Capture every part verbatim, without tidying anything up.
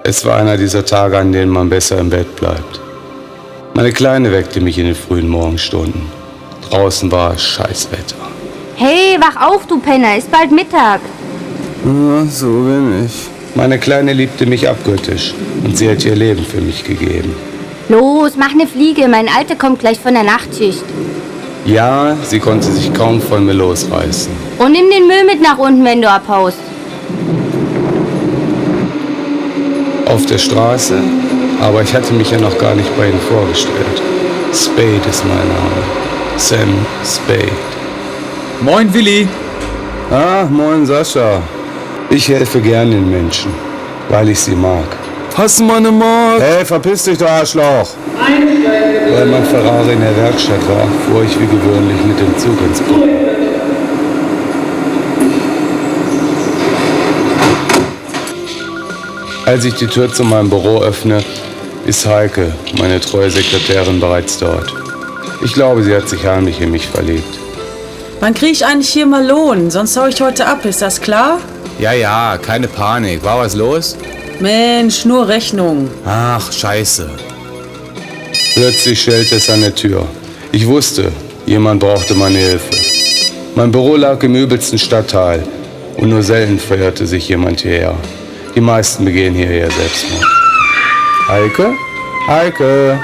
Es war einer dieser Tage, an denen man besser im Bett bleibt. Meine Kleine weckte mich in den frühen Morgenstunden. Draußen war Scheißwetter. Hey, wach auf, du Penner, ist bald Mittag. Ja, so bin ich. Meine Kleine liebte mich abgöttisch und sie hat ihr Leben für mich gegeben. Los, mach ne Fliege, mein Alter kommt gleich von der Nachtschicht. Ja, sie konnte sich kaum von mir losreißen. Und nimm den Müll mit nach unten, wenn du abhaust. Auf der Straße, aber ich hatte mich ja noch gar nicht bei Ihnen vorgestellt. Spade ist mein Name. Sam Spade. Moin, Willi. Ah, moin, Sascha. Ich helfe gern den Menschen, weil ich sie mag. Hast du mal eine Mark? Hey, verpiss dich, du Arschloch! Weil mein Ferrari in der Werkstatt war, fuhr ich wie gewöhnlich mit dem Zug ins Büro. Als ich die Tür zu meinem Büro öffne, ist Heike, meine treue Sekretärin, bereits dort. Ich glaube, sie hat sich heimlich in mich verliebt. Wann krieg ich eigentlich hier mal Lohn? Sonst hau ich heute ab, ist das klar? Ja, ja, keine Panik. War was los? Mensch, nur Rechnung. Ach, scheiße. Plötzlich schellte es an der Tür. Ich wusste, jemand brauchte meine Hilfe. Mein Büro lag im übelsten Stadtteil und nur selten verirrte sich jemand hierher. Die meisten begehen hierher Selbstmord. Heike? Heike!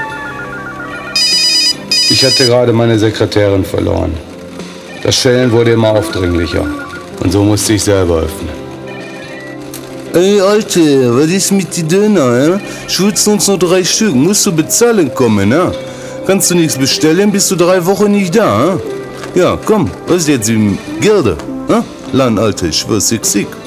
Ich hatte gerade meine Sekretärin verloren. Das Schellen wurde immer aufdringlicher und so musste ich selber öffnen. Ey, Alte, was ist mit die Döner, ja? Schulzen uns noch drei Stück. Musst du bezahlen kommen, ja? Kannst du nichts bestellen, bist du drei Wochen nicht da, ja? Ja, komm, was ist jetzt im Gelde, ja? Lan, Alte, ich schwör, sick, sick.